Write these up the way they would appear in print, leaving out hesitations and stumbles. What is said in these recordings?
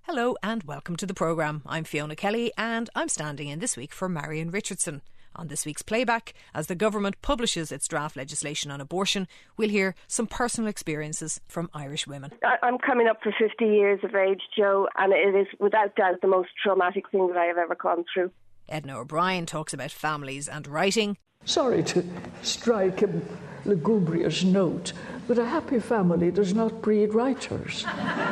Hello and welcome to the programme. I'm Fiona Kelly and I'm standing in this week for Marion Richardson. On this week's playback, as the government publishes its draft legislation on abortion, we'll hear some personal experiences from Irish women. I'm coming up for 50 years of age, Joe, and it is without doubt the most traumatic thing that I have ever gone through. Edna O'Brien talks about families and writing. Sorry to strike a lugubrious note, but a happy family does not breed writers.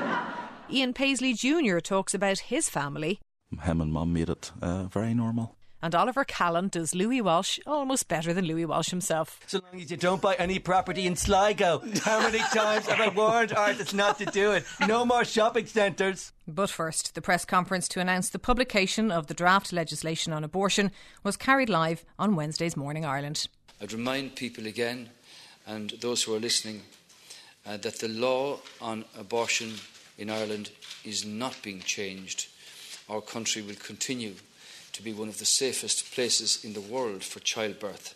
Ian Paisley Jr. talks about his family. Him and Mum made it very normal. And Oliver Callan does Louis Walsh almost better than Louis Walsh himself. So long as you don't buy any property in Sligo. How many times have I warned artists not to do it? No more shopping centres. But first, the press conference to announce the publication of the draft legislation on abortion was carried live on Wednesday's Morning Ireland. I'd remind people again, and those who are listening, that the law on abortion in Ireland is not being changed. Our country will continue to be one of the safest places in the world for childbirth.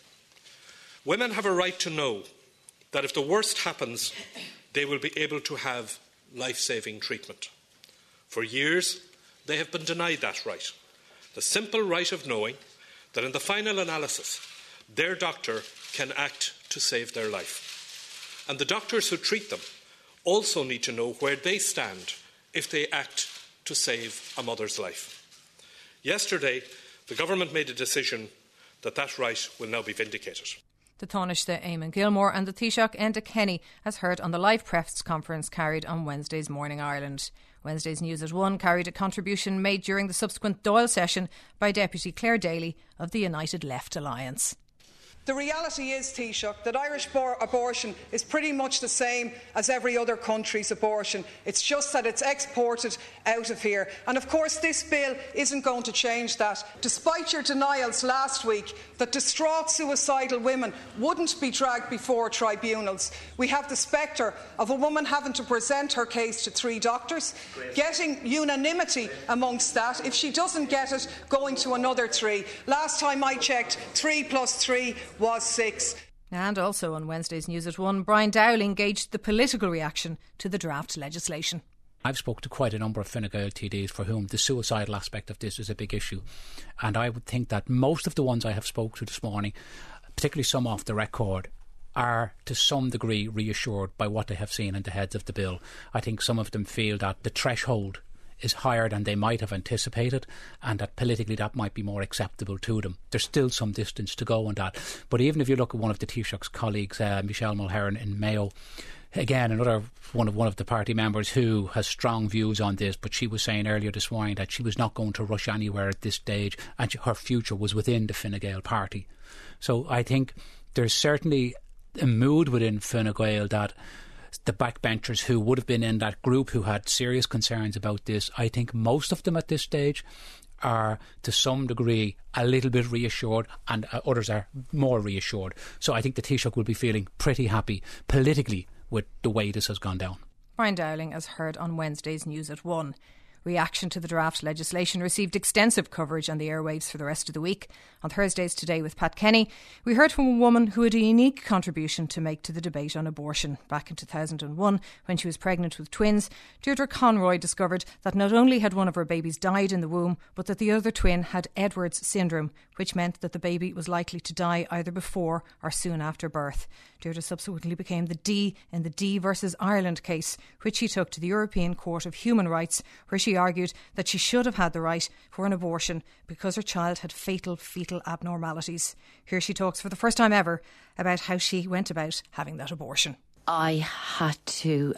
Women have a right to know that if the worst happens, they will be able to have life-saving treatment. For years, they have been denied that right. The simple right of knowing that in the final analysis, their doctor can act to save their life. And the doctors who treat them also need to know where they stand if they act to save a mother's life. Yesterday, the government made a decision that that right will now be vindicated. The Taoiseach Eamon Gilmore and the Taoiseach Enda Kenny, as heard on the live press conference carried on Wednesday's Morning Ireland. Wednesday's News at 1 carried a contribution made during the subsequent Dáil session by Deputy Claire Daly of the United Left Alliance. The reality is, Taoiseach, that Irish abortion is pretty much the same as every other country's abortion. It's just that it's exported out of here. And of course this bill isn't going to change that. Despite your denials last week that distraught suicidal women wouldn't be dragged before tribunals, we have the spectre of a woman having to present her case to 3 doctors, getting unanimity amongst that. If she doesn't get it, going to another 3. Last time I checked, 3 plus 3 was 6. And also on Wednesday's News at 1, Brian Dowling gauged the political reaction to the draft legislation. I've spoke to quite a number of Fine Gael TDs for whom the suicidal aspect of this is a big issue. And I would think that most of the ones I have spoke to this morning, particularly some off the record, are to some degree reassured by what they have seen in the heads of the bill. I think some of them feel that the threshold is higher than they might have anticipated, and that politically that might be more acceptable to them. There's still some distance to go on that. But even if you look at one of the Taoiseach's colleagues, Michelle Mulherin in Mayo, again, another one of the party members who has strong views on this, but she was saying earlier this morning that she was not going to rush anywhere at this stage, and her future was within the Fine Gael party. So I think there's certainly a mood within Fine Gael that the backbenchers who would have been in that group who had serious concerns about this, I think most of them at this stage are to some degree a little bit reassured, and others are more reassured. So I think the Taoiseach will be feeling pretty happy politically with the way this has gone down. Brian Dowling, as heard on Wednesday's News at 1. Reaction to the draft legislation received extensive coverage on the airwaves for the rest of the week. On Thursday's Today with Pat Kenny, we heard from a woman who had a unique contribution to make to the debate on abortion. Back in 2001, when she was pregnant with twins, Deirdre Conroy discovered that not only had one of her babies died in the womb, but that the other twin had Edwards syndrome, which meant that the baby was likely to die either before or soon after birth. Deirdre subsequently became the D in the D versus Ireland case, which she took to the European Court of Human Rights, where she argued that she should have had the right for an abortion because her child had fatal fetal abnormalities. Here she talks for the first time ever about how she went about having that abortion. I had to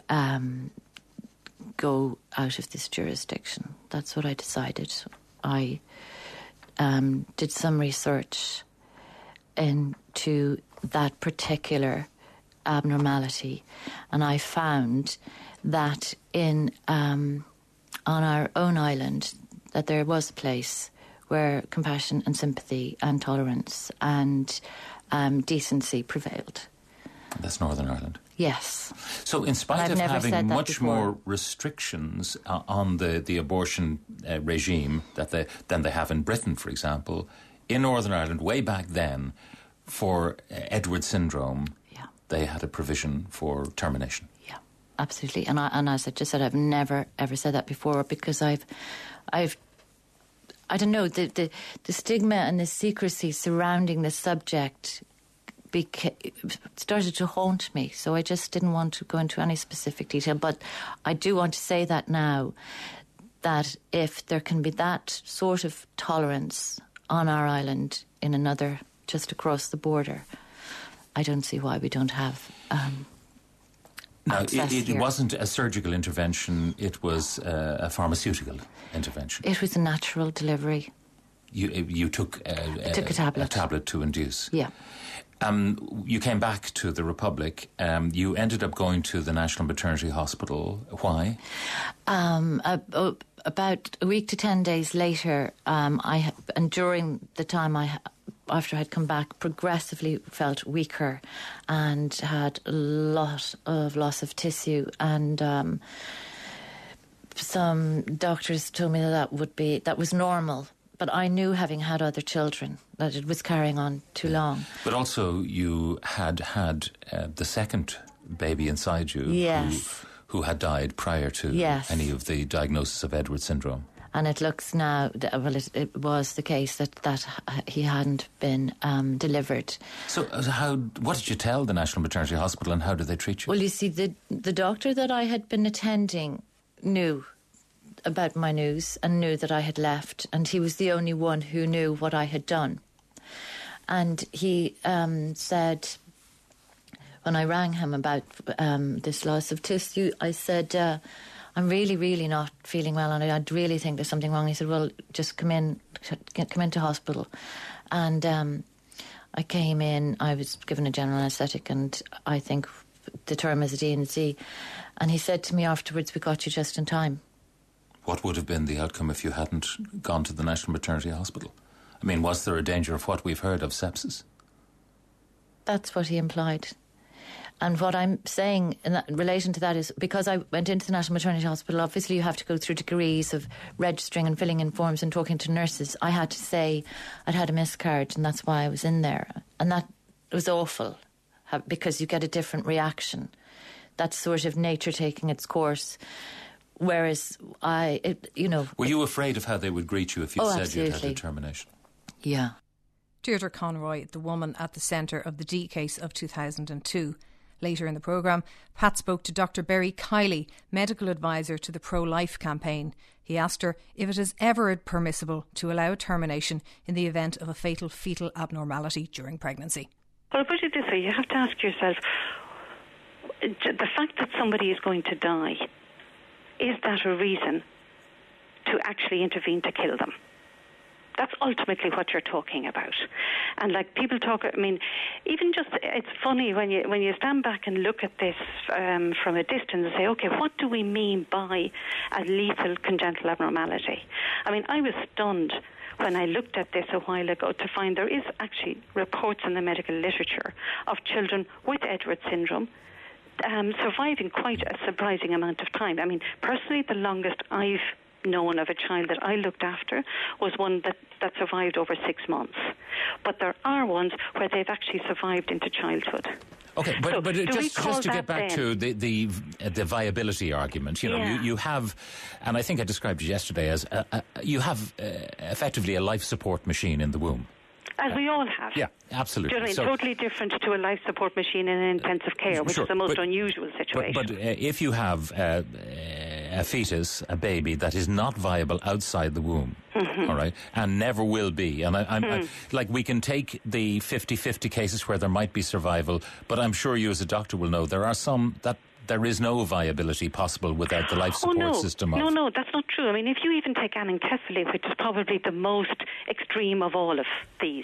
go out of this jurisdiction. That's what I decided. I did some research into that particular abnormality, and I found that on our own island that there was a place where compassion and sympathy and tolerance and decency prevailed. That's Northern Ireland. Yes. So in spite of having much more restrictions on the abortion regime than they have in Britain, for example, in Northern Ireland, way back then, for Edwards syndrome, they had a provision for termination. Yeah. absolutely. And as I just said, I've never ever said that before, because I don't know, the stigma and the secrecy surrounding the subject started to haunt me. So I just didn't want to go into any specific detail. But I do want to say that now, that if there can be that sort of tolerance on our island in another, just across the border, I don't see why we don't have Now, it wasn't a surgical intervention, it was a pharmaceutical intervention. It was a natural delivery. You took a tablet. A tablet to induce. Yeah. You came back to the Republic. You ended up going to the National Maternity Hospital. Why? About a week to 10 days later, and during the time after I'd come back, progressively felt weaker and had a lot of loss of tissue, and some doctors told me that was normal. But I knew, having had other children, that it was carrying on too long. But also you had the second baby inside you. Yes. Who had died prior to any of the diagnosis of Edwards syndrome. And it looks now, it was the case that he hadn't been delivered. So what did you tell the National Maternity Hospital, and how did they treat you? Well, you see, the doctor that I had been attending knew about my news and knew that I had left, and he was the only one who knew what I had done. And he said, when I rang him about this loss of tissue, I said, I'm really, really not feeling well, and I really think there's something wrong. He said, well, just come into hospital. And I came in, I was given a general anaesthetic, and I think the term is a D&C. And he said to me afterwards, we got you just in time. What would have been the outcome if you hadn't gone to the National Maternity Hospital? I mean, was there a danger of what we've heard of sepsis? That's what he implied. And what I'm saying in relation to that is, because I went into the National Maternity Hospital, obviously you have to go through degrees of registering and filling in forms and talking to nurses. I had to say I'd had a miscarriage, and that's why I was in there. And that was awful, because you get a different reaction. That's sort of nature taking its course. Whereas were you afraid of how they would greet you if you said absolutely. You'd had a termination? Yeah. Deirdre Conroy, the woman at the centre of the D case of 2002. Later in the programme, Pat spoke to Dr. Berry Kiley, medical advisor to the Pro-Life campaign. He asked her if it is ever permissible to allow a termination in the event of a fatal fetal abnormality during pregnancy. Well, put it this way, you have to ask yourself, the fact that somebody is going to die, is that a reason to actually intervene to kill them? That's ultimately what you're talking about. And like people talk, I mean, even just, it's funny when you stand back and look at this from a distance and say, okay, what do we mean by a lethal congenital abnormality? I mean, I was stunned when I looked at this a while ago to find there is actually reports in the medical literature of children with Edwards syndrome surviving quite a surprising amount of time. I mean, personally, the longest I've known of a child that I looked after was one that survived over 6 months. But there are ones where they've actually survived into childhood. Okay, but just to get back to the viability argument, you have, and I think I described it yesterday as you have effectively a life support machine in the womb. As we all have. Yeah, absolutely. Do you know what I mean? Totally different to a life support machine in intensive care, which is the most unusual situation. But if you have a fetus, a baby, that is not viable outside the womb, all right, and never will be, and I, we can take the 50-50 cases where there might be survival, but I'm sure you as a doctor will know there are some that there is no viability possible without the life support system. No, that's not true. I mean, if you even take anencephaly, which is probably the most extreme of all of these,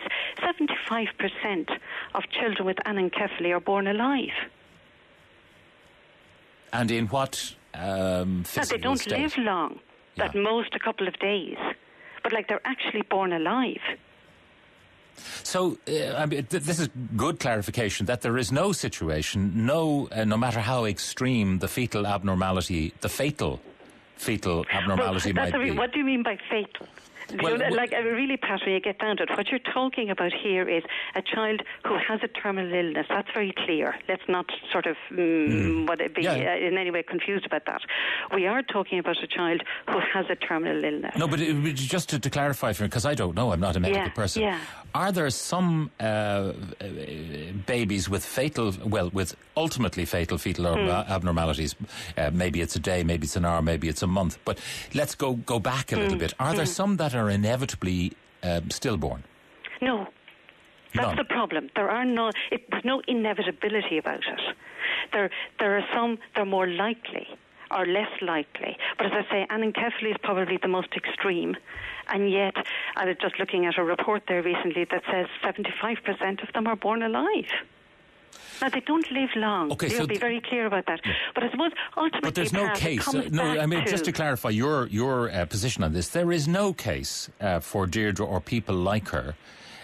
75% of children with anencephaly are born alive. And in what physical they don't state? live long, at most a couple of days. But, they're actually born alive. So, this is good clarification that there is no situation, no matter how extreme the fatal fetal abnormality might be. What do you mean by fatal? Really, Pat, when you get down to it, what you're talking about here is a child who has a terminal illness. That's very clear. Let's not sort of in any way confused about that. We are talking about a child who has a terminal illness. No, but just to clarify for me, because I don't know, I'm not a medical person. Yeah. Are there some babies with ultimately fatal fetal abnormalities? Maybe it's a day, maybe it's an hour, maybe it's a month. But let's go back a little bit. Are there some that are inevitably stillborn? No. That's the problem. There's no inevitability about it. There are some that are more likely or less likely. But as I say, anencephaly is probably the most extreme. And yet, I was just looking at a report there recently that says 75% of them are born alive. Now, they don't live long. Okay, They'll be very clear about that. Yeah. But I suppose ultimately... But there's no case. Just to clarify your position on this, there is no case for Deirdre or people like her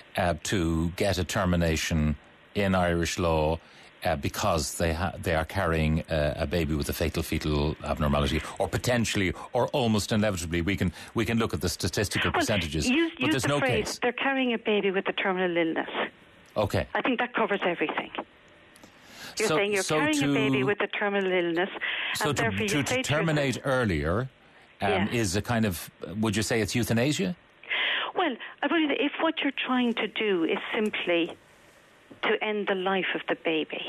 to get a termination in Irish law because they are carrying a baby with a fatal fetal abnormality, or potentially, or almost inevitably. We can look at the statistical percentages, but there's no case. They're carrying a baby with a terminal illness. Okay. I think that covers everything. You're saying you're carrying a baby with a terminal illness, and therefore to terminate earlier is a kind of, would you say it's euthanasia? Well, I believe that if what you're trying to do is simply to end the life of the baby,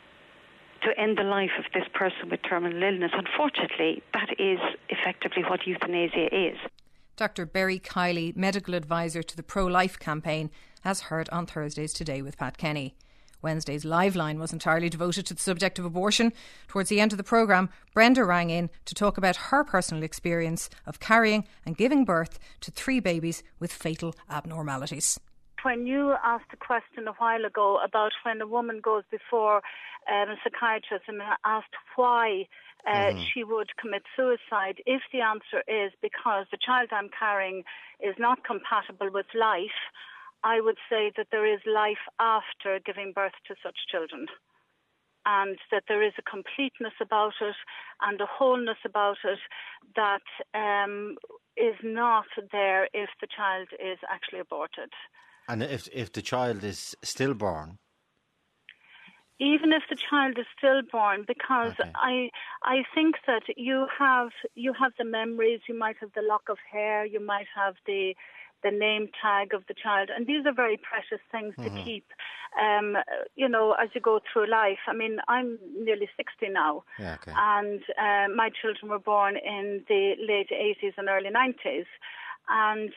to end the life of this person with terminal illness, unfortunately, that is effectively what euthanasia is. Dr. Berry Kiley, medical advisor to the Pro-Life campaign, has heard on Thursdays Today with Pat Kenny. Wednesday's Live Line was entirely devoted to the subject of abortion. Towards the end of the programme, Brenda rang in to talk about her personal experience of carrying and giving birth to 3 babies with fatal abnormalities. When you asked a question a while ago about when a woman goes before a psychiatrist and asked why she would commit suicide, if the answer is because the child I'm carrying is not compatible with life, I would say that there is life after giving birth to such children, and that there is a completeness about it and a wholeness about it that is not there if the child is actually aborted. And if the child is stillborn? Even if the child is stillborn, because I think that you have the memories, you might have the lock of hair, you might have the name tag of the child, and these are very precious things to keep, as you go through life. I mean, I'm nearly 60 now, and my children were born in the late 80s and early 90s. And,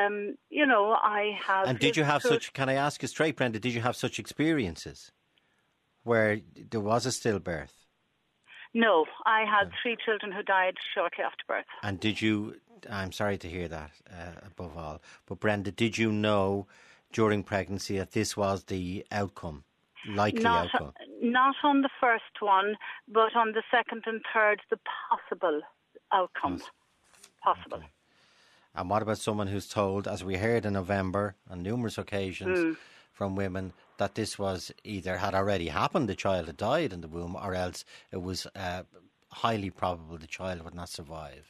I have... And did you have such, can I ask you straight, Brenda, did you have such experiences where there was a stillbirth? No, I had 3 children who died shortly after birth. And did you, I'm sorry to hear that above all, but Brenda, did you know during pregnancy that this was the outcome, likely outcome? Not on the first one, but on the second and third, the possible outcomes. Possible. Okay. And what about someone who's told, as we heard in November on numerous occasions from women, that this was either had already happened, the child had died in the womb, or else it was highly probable the child would not survive?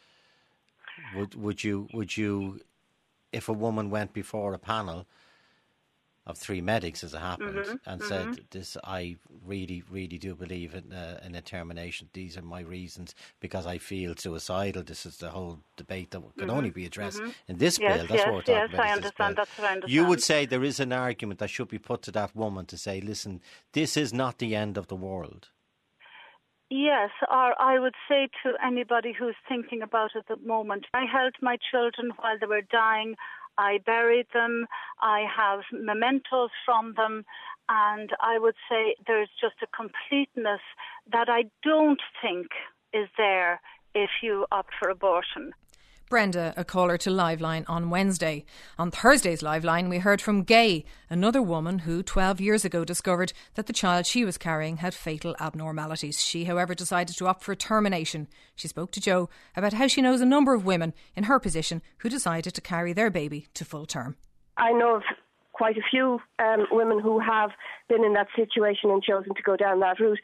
Would you, if a woman went before a panel of 3 medics, as it happened, and said, "This, I really, really do believe in a termination. These are my reasons because I feel suicidal." This is the whole debate that can only be addressed in this bill. That's what we're talking about. Yes, I understand. That's what I understand. You would say there is an argument that should be put to that woman to say, "Listen, this is not the end of the world." Yes, or I would say to anybody who's thinking about it at the moment, I held my children while they were dying. I buried them, I have mementos from them, and I would say there's just a completeness that I don't think is there if you opt for abortion. Brenda, a caller to Liveline on Wednesday. On Thursday's Liveline, we heard from Gay, another woman who 12 years ago discovered that the child she was carrying had fatal abnormalities. She, however, decided to opt for termination. She spoke to Joe about how she knows a number of women in her position who decided to carry their baby to full term. I know of quite a few women who have been in that situation and chosen to go down that route.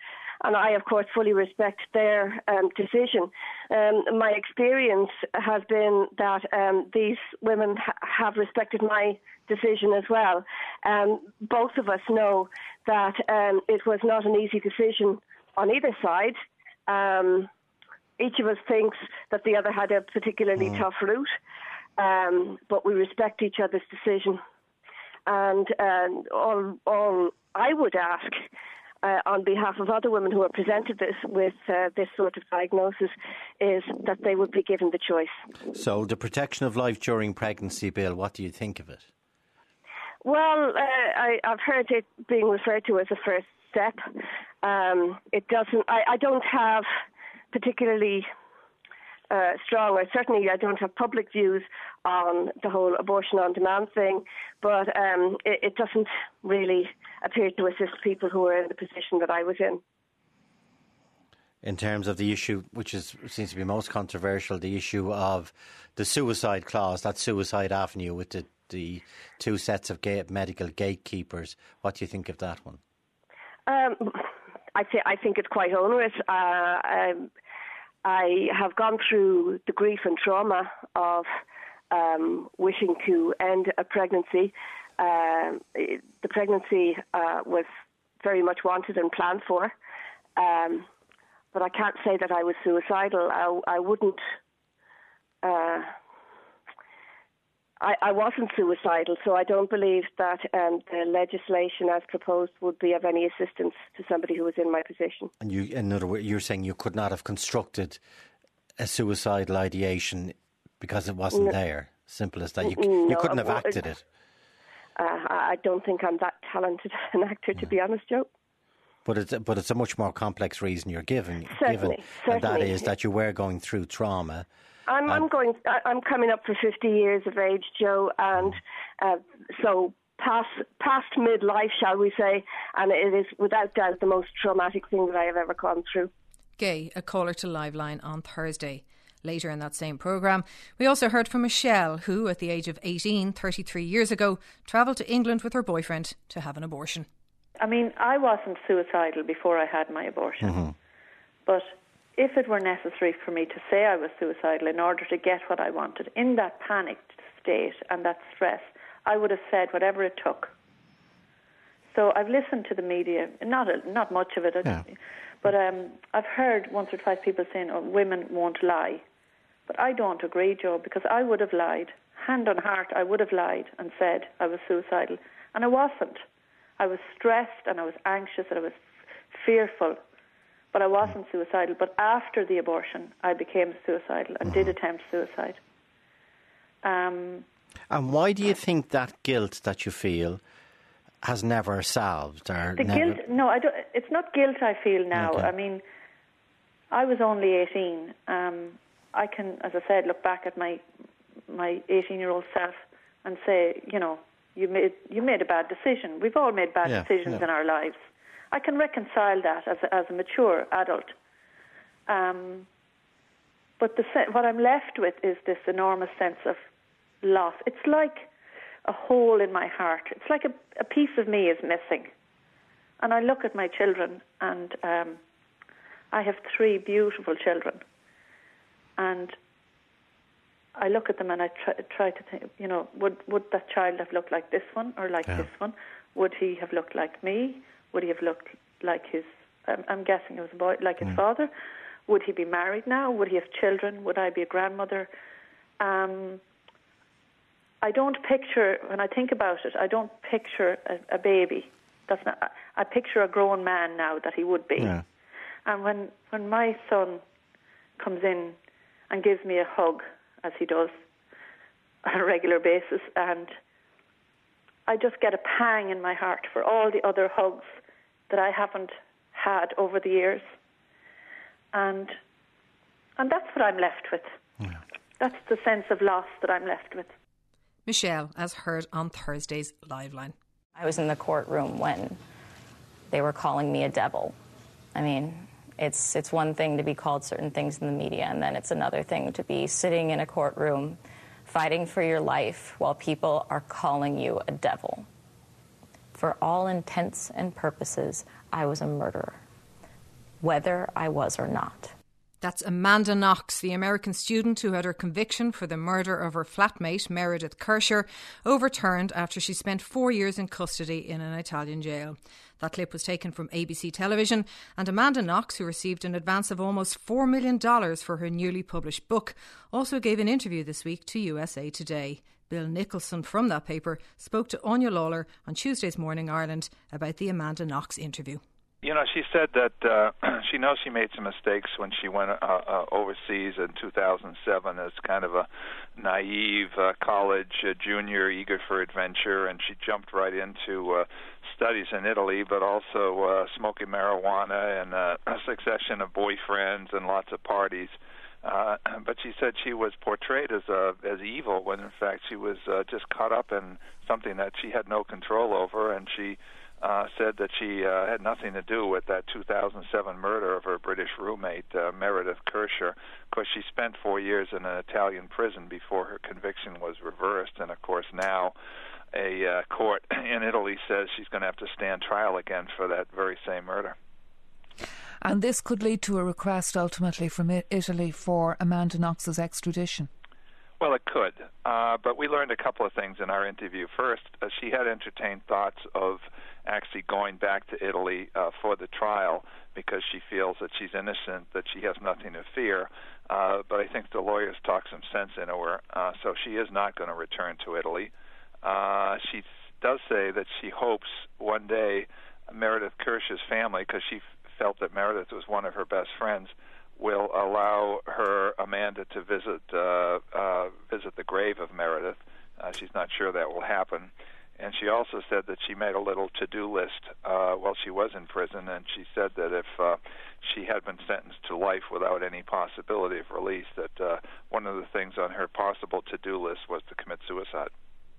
and I, of course, fully respect their decision. My experience has been that these women have respected my decision as well. Both of us know that it was not an easy decision on either side. Each of us thinks that the other had a particularly tough route, but we respect each other's decision. And all I would ask on behalf of other women who are presented with this sort of diagnosis is that they would be given the choice. So the Protection of Life During Pregnancy Bill, what do you think of it? Well, I've heard it being referred to as a first step. It doesn't. I don't have particularly strong, or certainly I don't have public views on the whole abortion on demand thing, but it doesn't really appear to assist people who are in the position that I was in. In terms of the issue, which seems to be most controversial, the issue of the suicide clause, that suicide avenue with the two sets of medical gatekeepers, what do you think of that one? I think it's quite onerous. I have gone through the grief and trauma of wishing to end a pregnancy. The pregnancy was very much wanted and planned for, but I can't say that I was suicidal. I wouldn't. I wasn't suicidal, so I don't believe that the legislation as proposed would be of any assistance to somebody who was in my position. And in other words, you're saying you could not have constructed a suicidal ideation because it wasn't there. Simple as that. You couldn't have acted it. I don't think I'm that talented an actor, to be honest, Joe. But it's a much more complex reason you're given. Certainly. And that is that you were going through trauma. I'm coming up for 50 years of age, Joe, and so past midlife, shall we say, and it is without doubt the most traumatic thing that I have ever gone through. Gay, a caller to Liveline on Thursday. Later in that same programme, we also heard from Michelle, who, at the age of 18, 33 years ago, travelled to England with her boyfriend to have an abortion. I mean, I wasn't suicidal before I had my abortion, but if it were necessary for me to say I was suicidal in order to get what I wanted, in that panicked state and that stress, I would have said whatever it took. So I've listened to the media, not much of it, but I've heard once or twice people saying, oh, women won't lie. But I don't agree, Joe, because I would have lied. Hand on heart, I would have lied and said I was suicidal. And I wasn't. I was stressed and I was anxious and I was fearful. But I wasn't suicidal. But after the abortion, I became suicidal and did attempt suicide. And why do you think that guilt that you feel has never solved? Or guilt? No, I don't. It's not guilt I feel now. Okay. I mean, I was only 18. I can, as I said, look back at my 18-year-old self and say, you know, you made a bad decision. We've all made bad decisions in our lives. I can reconcile that as a mature adult. But what I'm left with is this enormous sense of loss. It's like a hole in my heart. It's like a piece of me is missing. And I look at my children, and I have 3 beautiful children. And I look at them and I try to think, you know, would that child have looked like this one or like this one? Would he have looked like me? Would he have looked like his, I'm guessing it was a boy, like his father? Would he be married now? Would he have children? Would I be a grandmother? I don't picture, when I think about it, I don't picture a baby. That's not. I picture a grown man now that he would be. Yeah. And when my son comes in and gives me a hug, as he does on a regular basis, and I just get a pang in my heart for all the other hugs that I haven't had over the years. And that's what I'm left with. Yeah. That's the sense of loss that I'm left with. Michelle, as heard on Thursday's Liveline. I was in the courtroom when they were calling me a devil. I mean, it's one thing to be called certain things in the media, and then it's another thing to be sitting in a courtroom fighting for your life while people are calling you a devil. For all intents and purposes, I was a murderer. whether I was or not. That's Amanda Knox, the American student who had her conviction for the murder of her flatmate, Meredith Kersher, overturned after she spent 4 years in custody in an Italian jail. That clip was taken from ABC Television, and Amanda Knox, who received an advance of almost $4 million for her newly published book, also gave an interview this week to USA Today. Bill Nicholson from that paper spoke to Anya Lawler on Tuesday's Morning Ireland about the Amanda Knox interview. You know, she said that she knows she made some mistakes when she went overseas in 2007 as kind of a naive college junior eager for adventure, and she jumped right into studies in Italy, but also smoking marijuana and a succession of boyfriends and lots of parties. But she said she was portrayed as evil when in fact she was just caught up in something that she had no control over, and she said that she had nothing to do with that 2007 murder of her British roommate, Meredith Kersher. Of course, she spent 4 years in an Italian prison before her conviction was reversed, and of course now a court in Italy says she's going to have to stand trial again for that very same murder. And this could lead to a request ultimately from Italy for Amanda Knox's extradition. Well, it could, but we learned a couple of things in our interview. First, she had entertained thoughts of actually going back to Italy for the trial because she feels that she's innocent, that she has nothing to fear. But I think the lawyers talked some sense into her, so she is not going to return to Italy. She does say that she hopes one day Meredith Kersher's family, because she felt that Meredith was one of her best friends, will allow her, Amanda, to visit the grave of Meredith. She's not sure that will happen. And she also said that she made a little to-do list while she was in prison, and she said that if she had been sentenced to life without any possibility of release, that one of the things on her possible to-do list was to commit suicide.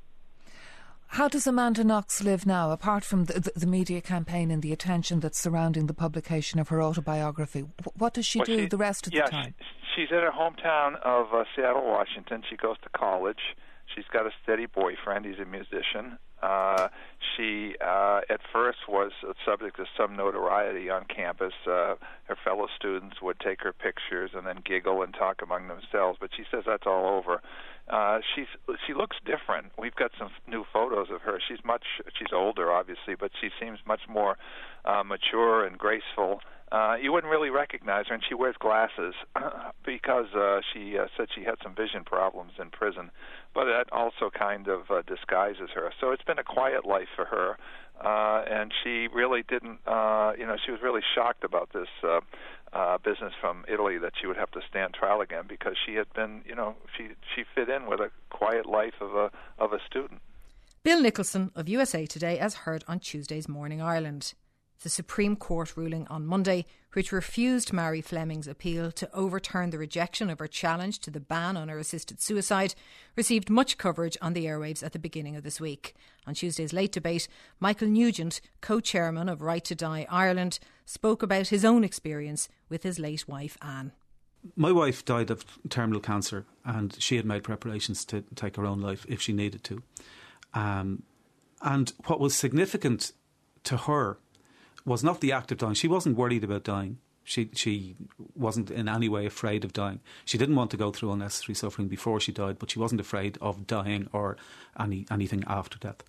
How does Amanda Knox live now, apart from the media campaign and the attention that's surrounding the publication of her autobiography? What does she do the rest of the time? She's in her hometown of Seattle, Washington. She goes to college. She's got a steady boyfriend. He's a musician. She, at first, was subject to some notoriety on campus. Her fellow students would take her pictures and then giggle and talk among themselves, but she says that's all over. She looks different. We've got some new photos of her. She's older, obviously, but she seems much more mature and graceful. You wouldn't really recognize her, and she wears glasses because she said she had some vision problems in prison, but that also kind of disguises her. So it's been a quiet life for her, and she really didn't, she was really shocked about this business from Italy that she would have to stand trial again because she had been, she fit in with a quiet life of a student. Bill Nicholson of USA Today, as heard on Tuesday's Morning Ireland. The Supreme Court ruling on Monday, which refused Mary Fleming's appeal to overturn the rejection of her challenge to the ban on her assisted suicide, received much coverage on the airwaves at the beginning of this week. On Tuesday's Late Debate, Michael Nugent, co-chairman of Right to Die Ireland, spoke about his own experience with his late wife, Anne. My wife died of terminal cancer, and she had made preparations to take her own life if she needed to. And what was significant to her was not the act of dying. She wasn't worried about dying. She wasn't in any way afraid of dying. She didn't want to go through unnecessary suffering before she died, but she wasn't afraid of dying or anything after death.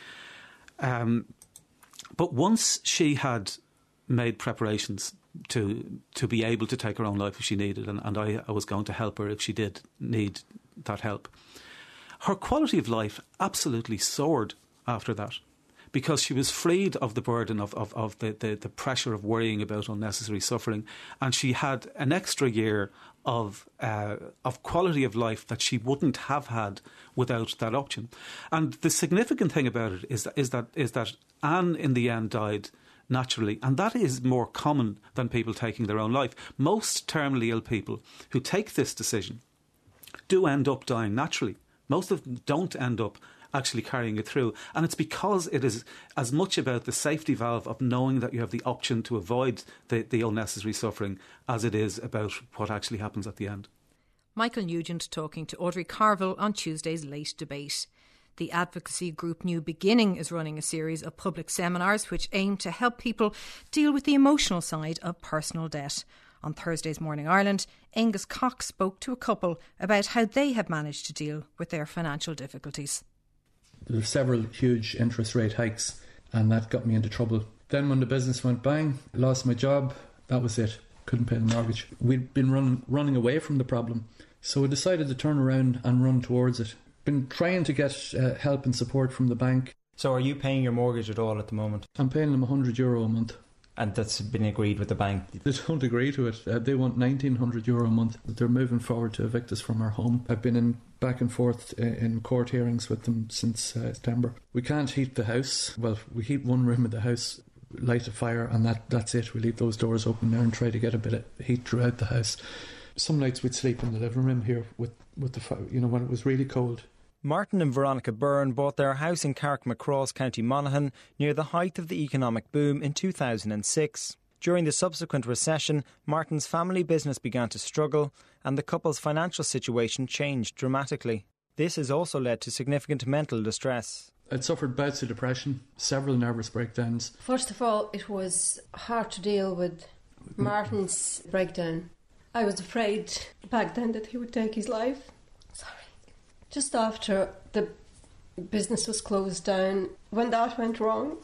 But once she had made preparations to be able to take her own life if she needed, and I was going to help her if she did need that help, her quality of life absolutely soared after that, because she was freed of the burden of the pressure of worrying about unnecessary suffering, and she had an extra year of quality of life that she wouldn't have had without that option. And the significant thing about it is that Anne in the end died naturally, and that is more common than people taking their own life. Most terminally ill people who take this decision do end up dying naturally. Most of them don't end up actually carrying it through, and it's because it is as much about the safety valve of knowing that you have the option to avoid the unnecessary suffering as it is about what actually happens at the end. Michael Nugent talking to Audrey Carville on Tuesday's Late Debate. The advocacy group New Beginning is running a series of public seminars which aim to help people deal with the emotional side of personal debt. On Thursday's Morning Ireland, Angus Cox spoke to a couple about how they have managed to deal with their financial difficulties. There were several huge interest rate hikes, and that got me into trouble. Then when the business went bang, lost my job, that was it. Couldn't pay the mortgage. We'd been running away from the problem, so we decided to turn around and run towards it. Been trying to get help and support from the bank. So are you paying your mortgage at all at the moment? I'm paying them €100 a month. And that's been agreed with the bank? They don't agree to it. They want €1,900 a month. They're moving forward to evict us from our home. I've been back and forth in court hearings with them since September. We can't heat the house. Well, we heat one room of the house, light a fire, and that's it. We leave those doors open there and try to get a bit of heat throughout the house. Some nights we'd sleep in the living room here with the fire, when it was really cold. Martin and Veronica Byrne bought their house in Carrickmacross, County Monaghan, near the height of the economic boom in 2006. During the subsequent recession, Martin's family business began to struggle and the couple's financial situation changed dramatically. This has also led to significant mental distress. I'd suffered bouts of depression, several nervous breakdowns. First of all, it was hard to deal with Martin's breakdown. I was afraid back then that he would take his life. Just after the business was closed down, when that went wrong,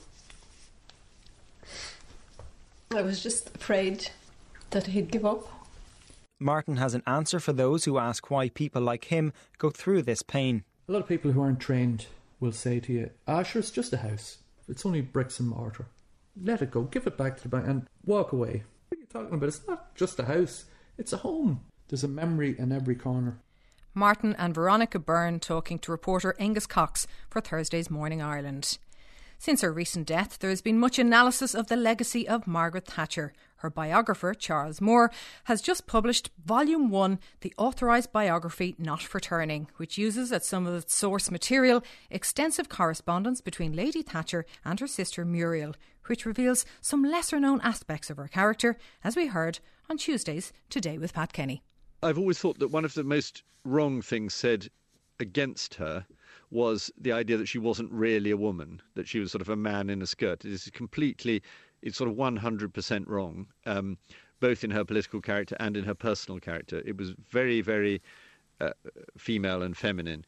I was just afraid that he'd give up. Martin has an answer for those who ask why people like him go through this pain. A lot of people who aren't trained will say to you, sure, it's just a house. It's only bricks and mortar. Let it go, give it back to the bank and walk away. What are you talking about? It's not just a house, it's a home. There's a memory in every corner. Martin and Veronica Byrne talking to reporter Angus Cox for Thursday's Morning Ireland. Since her recent death, there has been much analysis of the legacy of Margaret Thatcher. Her biographer, Charles Moore, has just published Volume 1, the authorised biography Not for Turning, which uses as some of its source material extensive correspondence between Lady Thatcher and her sister Muriel, which reveals some lesser-known aspects of her character, as we heard on Tuesday's Today with Pat Kenny. I've always thought that one of the most wrong things said against her was the idea that she wasn't really a woman, that she was sort of a man in a skirt. It's sort of 100% wrong, both in her political character and in her personal character. It was very, very female and feminine.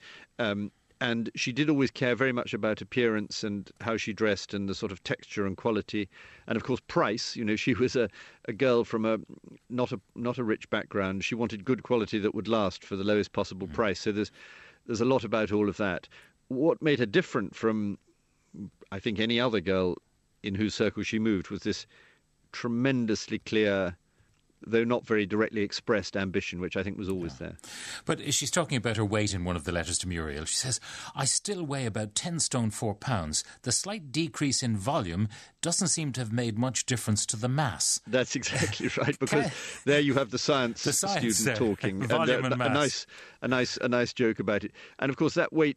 And she did always care very much about appearance and how she dressed and the sort of texture and quality. And, of course, price. She was a girl from not a rich background. She wanted good quality that would last for the lowest possible price. So there's a lot about all of that. What made her different from, I think, any other girl in whose circle she moved was this tremendously clear, though not very directly expressed, ambition, which I think was always there. But she's talking about her weight in one of the letters to Muriel. She says, I still weigh about 10 stone 4 pounds. The slight decrease in volume doesn't seem to have made much difference to the mass. That's exactly right, because there you have the science student talking. Volume and mass. A nice joke about it. And, of course, that weight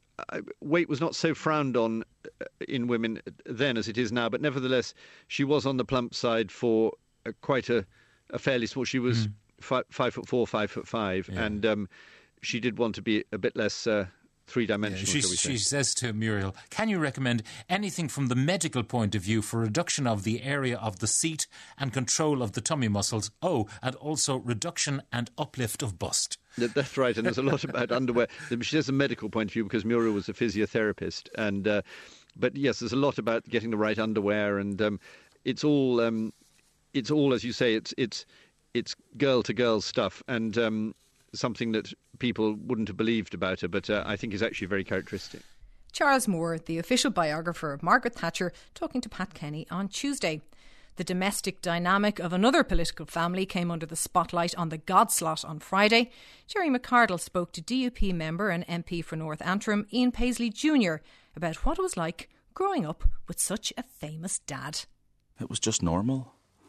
was not so frowned on in women then as it is now, but nevertheless, she was on the plump side for quite a fairly small. She was 5'4", 5'5", yeah. and she did want to be a bit less three-dimensional. Yeah, she says to Muriel, can you recommend anything from the medical point of view for reduction of the area of the seat and control of the tummy muscles? Oh, and also reduction and uplift of bust. That's right, and there's a lot about underwear. She has a medical point of view because Muriel was a physiotherapist, and but yes, there's a lot about getting the right underwear, and it's all, as you say, it's girl-to-girl stuff, and something that people wouldn't have believed about her, but I think is actually very characteristic. Charles Moore, the official biographer of Margaret Thatcher, talking to Pat Kenny on Tuesday. The domestic dynamic of another political family came under the spotlight on the Godslot on Friday. Jerry McCardle spoke to DUP member and MP for North Antrim, Ian Paisley Jr., about what it was like growing up with such a famous dad. It was just normal.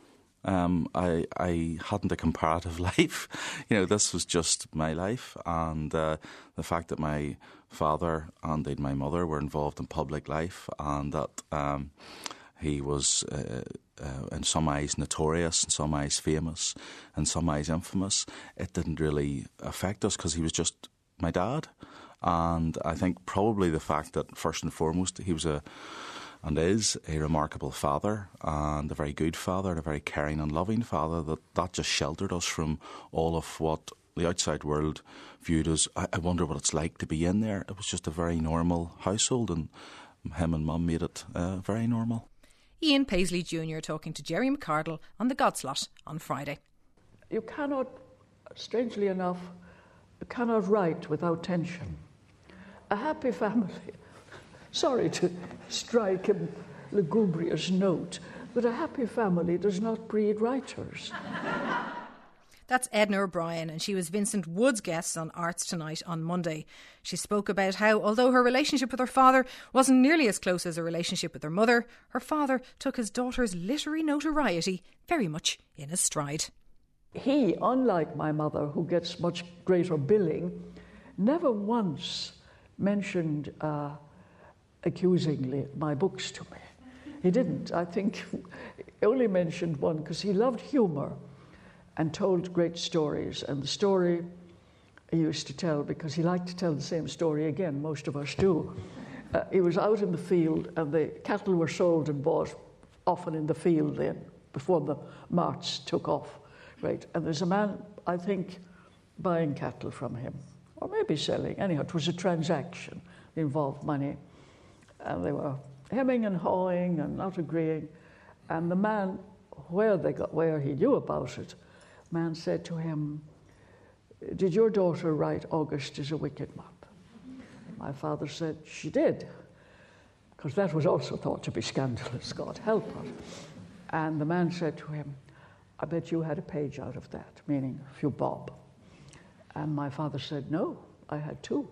I hadn't a comparative life. This was just my life, and the fact that my father and indeed my mother were involved in public life, and that he was in some eyes notorious, in some eyes famous, in some eyes infamous, it didn't really affect us because he was just my dad. And I think probably the fact that, first and foremost, he was and is a remarkable father, and a very good father, and a very caring and loving father, that just sheltered us from all of what the outside world viewed as, I wonder what it's like to be in there. It was just a very normal household, and him and Mum made it very normal. Ian Paisley Jr. talking to Jerry McCardle on the Godslot on Friday. You cannot, strangely enough, write without tension. A happy family, sorry to strike a lugubrious note, but a happy family does not breed writers. That's Edna O'Brien, and she was Vincent Wood's guest on Arts Tonight on Monday. She spoke about how, although her relationship with her father wasn't nearly as close as her relationship with her mother, her father took his daughter's literary notoriety very much in his stride. He, unlike my mother, who gets much greater billing, never once mentioned accusingly my books to me. He didn't. I think he only mentioned one because he loved humour and told great stories. And the story he used to tell, because he liked to tell the same story again, most of us do. He was out in the field, and the cattle were sold and bought often in the field then, before the marts took off. Right? And there's a man, I think, buying cattle from him, or maybe selling. Anyhow, it was a transaction. It involved money. And they were hemming and hawing and not agreeing. And the man, where he knew about it, man said to him, "Did your daughter write August is a wicked month?" My father said, "She did," because that was also thought to be scandalous, God help her. And the man said to him, "I bet you had a page out of that," meaning a few bob. And my father said, "No, I had 2.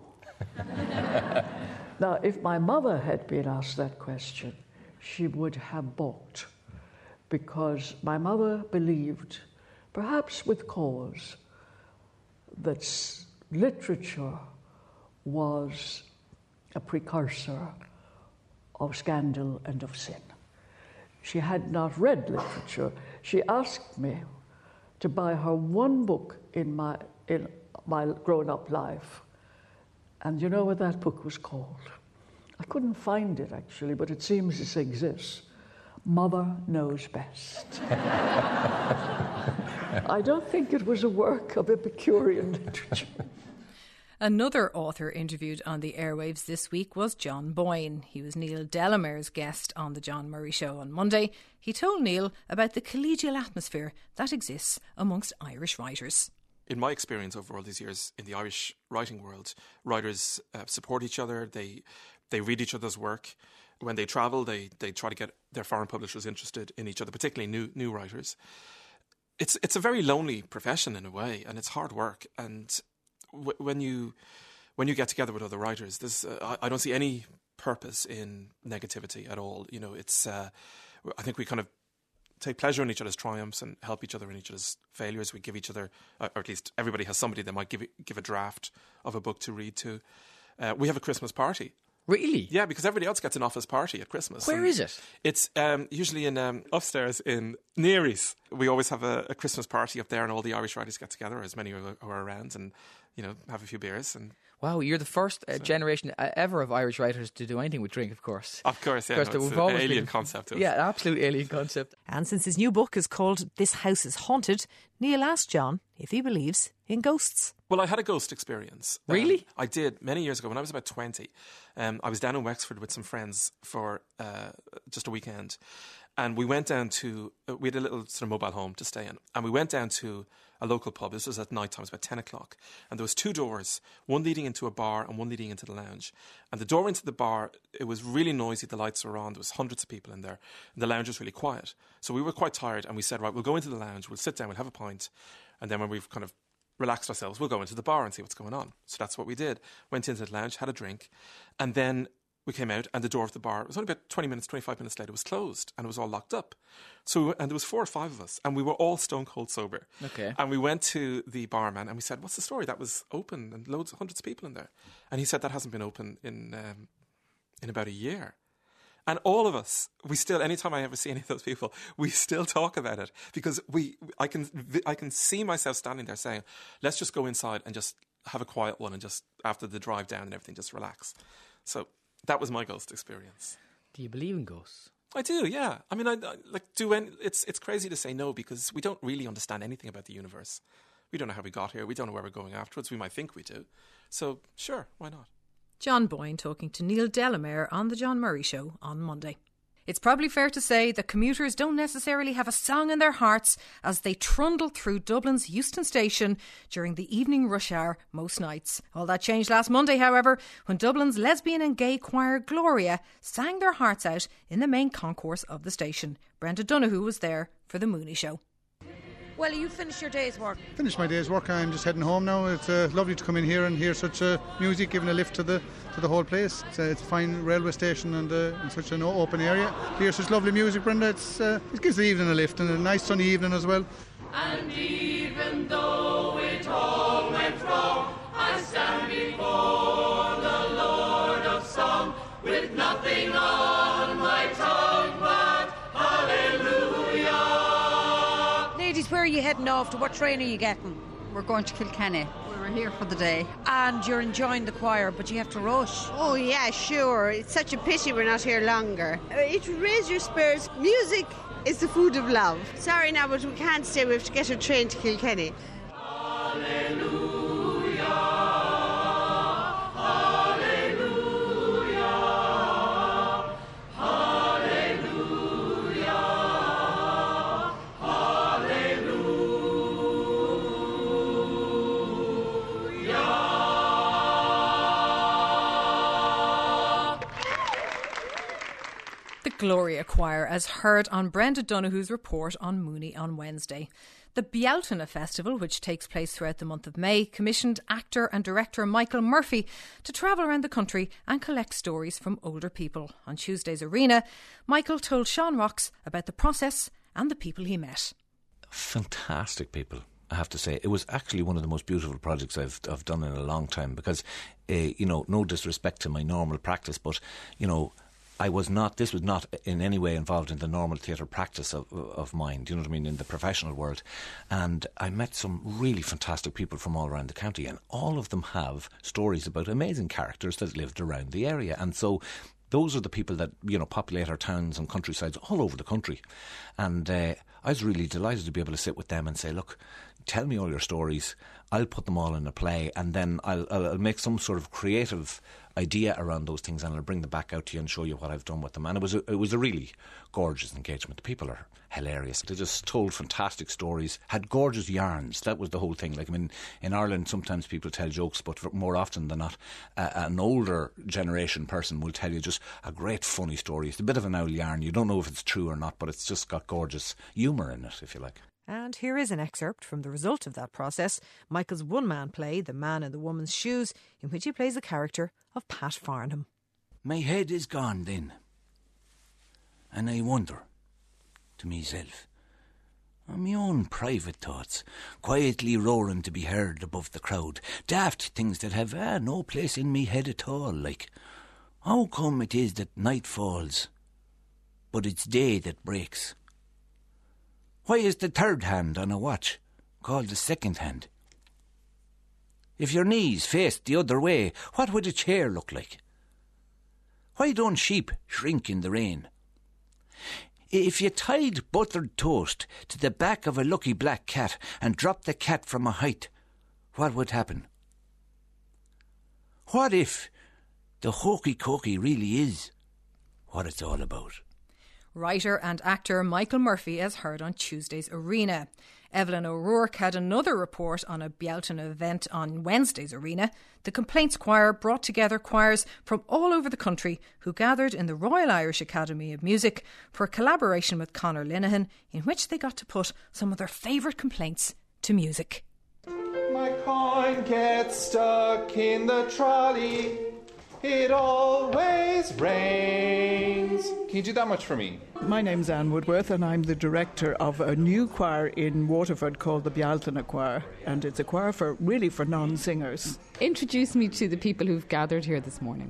Now, if my mother had been asked that question, she would have balked, because my mother believed, perhaps with cause, that literature was a precursor of scandal and of sin. She had not read literature. She asked me to buy her one book in my grown-up life. And you know what that book was called? I couldn't find it, actually, but it seems it exists. Mother Knows Best. I don't think it was a work of Epicurean literature. Another author interviewed on the airwaves this week was John Boyne. He was Neil Delamere's guest on the John Murray Show on Monday. He told Neil about the collegial atmosphere that exists amongst Irish writers. In my experience over all these years in the Irish writing world, writers support each other, they read each other's work. When they travel, they try to get their foreign publishers interested in each other, particularly new writers. It's a very lonely profession in a way, and it's hard work. And when you get together with other writers, I don't see any purpose in negativity at all. You know, it's I think we kind of take pleasure in each other's triumphs and help each other in each other's failures. We give each other, or at least everybody has somebody that might give a draft of a book to read to. We have a Christmas party. Really? Yeah, because everybody else gets an office party at Christmas. Where is it? It's usually in upstairs in Neary's. We always have a Christmas party up there, and all the Irish writers get together, as many who are around, and have a few beers. And wow, you're the first generation ever of Irish writers to do anything with drink, of course. Of course, yeah. It's an alien concept. Yeah, absolute alien concept. And since his new book is called This House is Haunted, Neil asked John if he believes in ghosts. Well, I had a ghost experience. Really? I did many years ago when I was about 20. I was down in Wexford with some friends for just a weekend. And we went down to, we had a little sort of mobile home to stay in. And we went down to a local pub. This was at night time, it was about 10 o'clock. And there was 2 doors, one leading into a bar and one leading into the lounge. And the door into the bar, it was really noisy. The lights were on. There was hundreds of people in there. And the lounge was really quiet. So we were quite tired. And we said, right, we'll go into the lounge. We'll sit down. We'll have a pint. And then when we've kind of relaxed ourselves, we'll go into the bar and see what's going on. So that's what we did. Went into the lounge, had a drink. And then we came out, and the door of the bar, it was only about 25 minutes later, it was closed, and it was all locked up. And there was 4 or 5 of us, and we were all stone cold sober. Okay. And we went to the barman, and we said, "What's the story? That was open, and hundreds of people in there." And he said, "That hasn't been open in about a year." And all of us, we still, anytime I ever see any of those people, we still talk about it, because I can see myself standing there saying, "Let's just go inside and just have a quiet one and just, after the drive down and everything, just relax. So that was my ghost experience. Do you believe in ghosts? I do, yeah. I mean, it's crazy to say no, because we don't really understand anything about the universe. We don't know how we got here. We don't know where we're going afterwards. We might think we do. So, sure, why not? John Boyne talking to Neil Delamere on The John Murray Show on Monday. It's probably fair to say that commuters don't necessarily have a song in their hearts as they trundle through Dublin's Euston Station during the evening rush hour most nights. All that changed last Monday, however, when Dublin's lesbian and gay choir Gloria sang their hearts out in the main concourse of the station. Brenda Donoghue was there for the Mooney Show. Well, you finished your day's work? Finished my day's work. I'm just heading home now. It's lovely to come in here and hear such music, giving a lift to the whole place. It's a fine railway station and in such an open area. Hear such lovely music, Brenda. It gives the evening a lift, and a nice sunny evening as well. And even though it all went wrong, I stand before the Lord of Song with nothing on my tongue but hallelujah. Ladies, where are you heading off to? What train are you getting? We're going to Kilkenny. We were here for the day. And you're enjoying the choir, but you have to rush. Oh yeah, sure. It's such a pity we're not here longer. It will raise your spirits. Music is the food of love. Sorry now, but we can't stay. We have to get a train to Kilkenny. Hallelujah. Gloria Choir, as heard on Brenda Donoghue's report on Mooney on Wednesday. The Bealtaine Festival, which takes place throughout the month of May, commissioned actor and director Michael Murphy to travel around the country and collect stories from older people. On Tuesday's Arena, Michael told Sean Rocks about the process and the people he met. Fantastic people, I have to say. It was actually one of the most beautiful projects I've done in a long time because, no disrespect to my normal practice, but, this was not in any way involved in the normal theatre practice of mine, do you know what I mean, in the professional world. And I met some really fantastic people from all around the county, and all of them have stories about amazing characters that lived around the area. And so those are the people that, populate our towns and countrysides all over the country. And I was really delighted to be able to sit with them and say, look, tell me all your stories, I'll put them all in a play, and then I'll make some sort of creative idea around those things, and I'll bring them back out to you and show you what I've done with them. And it was a really gorgeous engagement. The people are hilarious. They just told fantastic stories, had gorgeous yarns. That was the whole thing. Like, I mean, in Ireland sometimes people tell jokes, but more often than not an older generation person will tell you just a great funny story. It's a bit of an old yarn. You don't know if it's true or not, but it's just got gorgeous humour in it, if you like. And here is an excerpt from the result of that process, Michael's one-man play, The Man in the Woman's Shoes, in which he plays the character of Pat Farnham. My head is gone then, and I wonder to myself, on my own private thoughts, quietly roaring to be heard above the crowd, daft things that have no place in me head at all, like, how come it is that night falls, but it's day that breaks? Why is the third hand on a watch called the second hand? If your knees faced the other way, what would a chair look like? Why don't sheep shrink in the rain? If you tied buttered toast to the back of a lucky black cat and dropped the cat from a height, what would happen? What if the hokey-cokey really is what it's all about? Writer and actor Michael Murphy, as heard on Tuesday's Arena. Evelyn O'Rourke had another report on a Bealtaine event on Wednesday's Arena. The Complaints Choir brought together choirs from all over the country who gathered in the Royal Irish Academy of Music for a collaboration with Conor Linehan, in which they got to put some of their favourite complaints to music. My coin gets stuck in the trolley. It always rains. Can you do that much for me? My name's Anne Woodworth, and I'm the director of a new choir in Waterford called the Bealtaine Choir, and it's a choir for non-singers. Introduce me to the people who've gathered here this morning.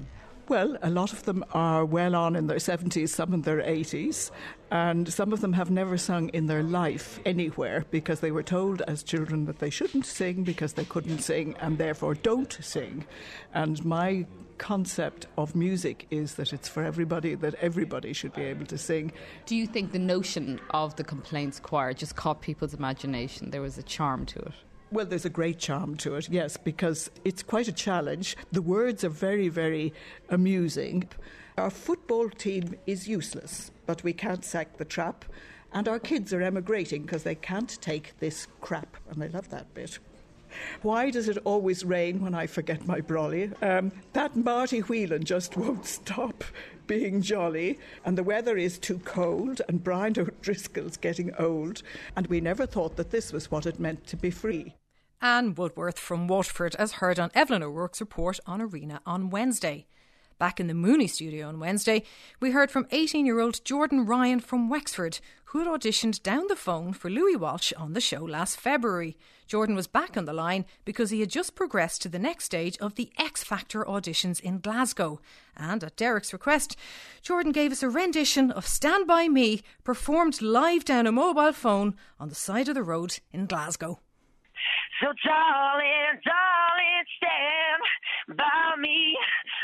Well, a lot of them are well on in their 70s, some in their 80s, and some of them have never sung in their life anywhere because they were told as children that they shouldn't sing because they couldn't sing and therefore don't sing. And my concept of music is that it's for everybody, that everybody should be able to sing. Do you think the notion of the Complaints Choir just caught people's imagination? There was a charm to it? Well, there's a great charm to it, yes, because it's quite a challenge. The words are very, very amusing. Our football team is useless, but we can't sack the trap. And our kids are emigrating because they can't take this crap. And they love that bit. Why does it always rain when I forget my brolly? That Marty Whelan just won't stop being jolly, and the weather is too cold, and Brian O'Driscoll's getting old, and we never thought that this was what it meant to be free. Anne Woodworth from Waterford, as heard on Evelyn O'Rourke's report on Arena on Wednesday. Back in the Mooney studio on Wednesday, we heard from 18-year-old Jordan Ryan from Wexford, who had auditioned down the phone for Louis Walsh on the show last February. Jordan was back on the line because he had just progressed to the next stage of the X Factor auditions in Glasgow. And at Derek's request, Jordan gave us a rendition of Stand By Me, performed live down a mobile phone on the side of the road in Glasgow. So darling, darling, stand by me.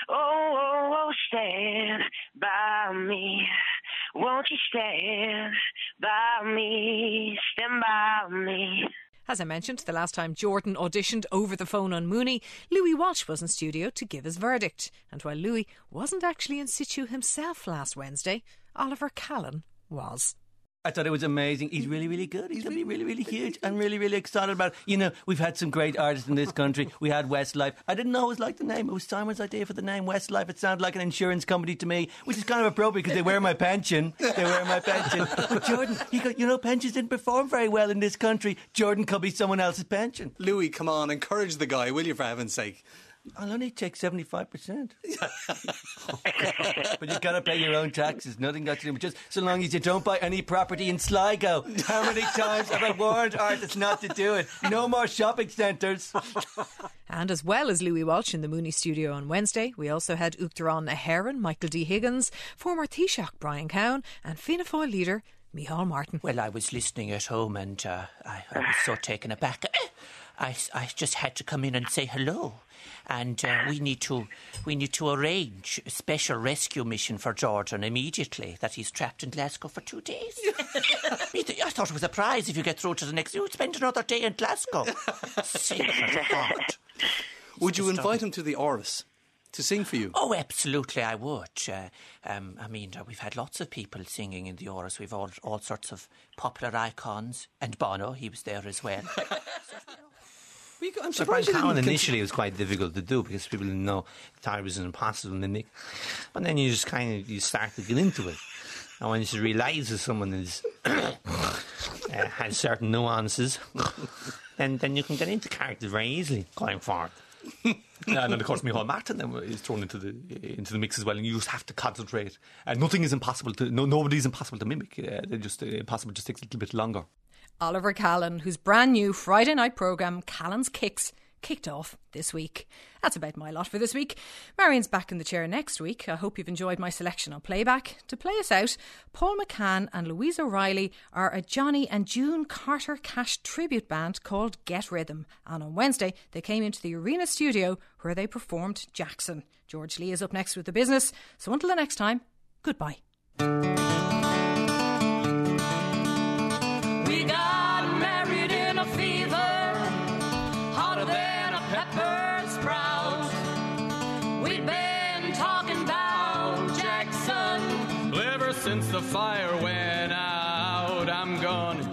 Oh, stand by me. Won't you stand by me? Stand by me. As I mentioned, the last time Jordan auditioned over the phone on Mooney, Louis Walsh was in studio to give his verdict. And while Louis wasn't actually in situ himself last Wednesday, Oliver Callan was. I thought it was amazing. He's really, really good. He's going to be really, really huge. I'm really, really excited about it. You know, we've had some great artists in this country. We had Westlife. I didn't always like the name. It was Simon's idea for the name Westlife. It sounded like an insurance company to me, which is kind of appropriate because they wear my pension. They wear my pension. But Jordan, you know, pensions didn't perform very well in this country. Jordan could be someone else's pension. Louis, come on, encourage the guy, will you, for heaven's sake? I'll only take 75%. But you've got to pay your own taxes. Nothing got to do with just so long as you don't buy any property in Sligo. How many times have I warned artists not to do it? No more shopping centres. And as well as Louis Walsh in the Mooney studio on Wednesday, we also had Uachtaráin Aheron, Michael D. Higgins, former Taoiseach Brian Cowan and Fianna Fáil leader Micheál Martin. Well, I was listening at home and I was so taken aback. I just had to come in and say hello. And we need to arrange a special rescue mission for Jordan immediately, that he's trapped in Glasgow for 2 days. I thought it was a prize if you get through to the next... You would spend another day in Glasgow. Sacred heart. Would you invite him to the Áras to sing for you? Oh, absolutely, I would. We've had lots of people singing in the Áras. We've all sorts of popular icons. And Bono, he was there as well. I'm So Brian Cowan initially was quite difficult to do because people didn't know guitar was an impossible mimic. But then you just you start to get into it. And when you realise that someone is has certain nuances, then you can get into character very easily going forward. And then of course Micheál Martin then is thrown into the mix as well, and you just have to concentrate. And nothing is impossible nobody's impossible to mimic. They're just impossible. Just takes a little bit longer. Oliver Callan, whose brand new Friday night programme, Callan's Kicks, kicked off this week. That's about my lot for this week. Marion's back in the chair next week. I hope you've enjoyed my selection on playback. To play us out, Paul McCann and Louise O'Reilly are a Johnny and June Carter Cash tribute band called Get Rhythm. And on Wednesday, they came into the Arena studio where they performed Jackson. George Lee is up next with the business. So until the next time, goodbye. We got married in a fever, hotter than a pepper sprout. We'd been talking about Jackson Ever since the fire went out, I'm gonna